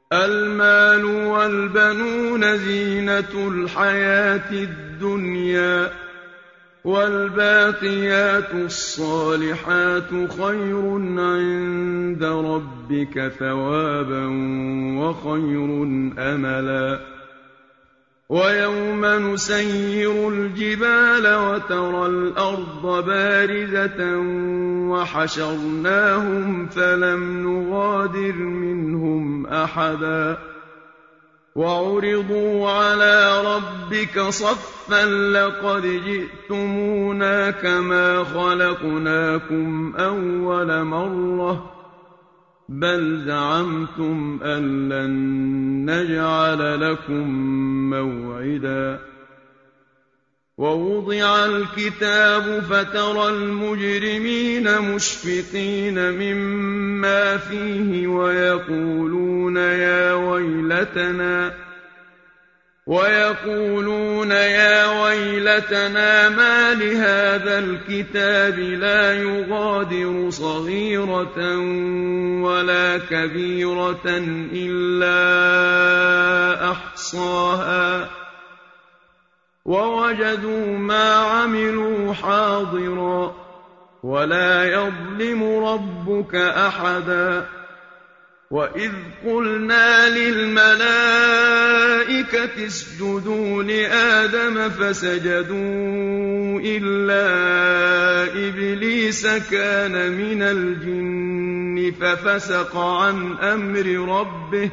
المال والبنون زينة الحياة الدنيا، والباقيات الصالحات خير عند ربك ثوابا وخير أملا. ويوم نسير الجبال وترى الأرض بارزة وحشرناهم فلم نغادر منهم أحدا، وعرضوا على ربك صفا لقد جئتمونا كما خلقناكم أول مرة بل زعمتم أن لن نجعل لكم موعدا. ووضع الكتاب فترى المجرمين مشفقين مما فيه ويقولون يا ويلتنا ما لهذا الكتاب لا يغادر صغيرة ولا كبيرة إلا أحصاها ووجدوا ما عملوا حاضرا ولا يظلم ربك أحدا. وإذ قلنا للملائكة اسجدوا لآدم فسجدوا إلا إبليس كان من الجن ففسق عن أمر ربه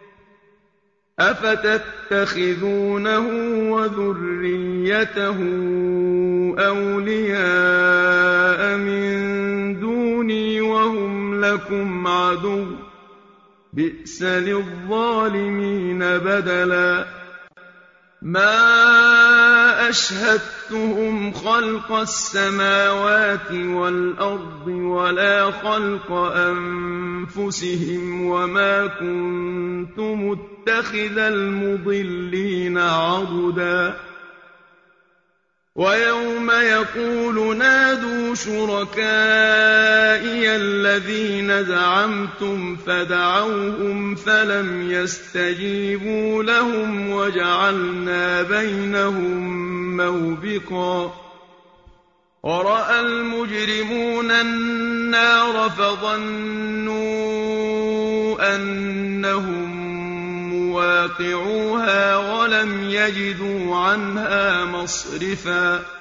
أفتتخذونه وذريته أولياء من دوني وهم لكم عدو بئس للظالمين بدلا. ما أشهدتهم خلق السماوات والأرض ولا خلق أنفسهم وما كنت متخذ المضلين عضدا. ويوم يقول نادوا شركائي الذين زعمتم فدعوهم فلم يستجيبوا لهم وجعلنا بينهم موبقا. ورأى المجرمون النار فظنوا أنهم مواقعوها ولم يجدوا عنها مصرفا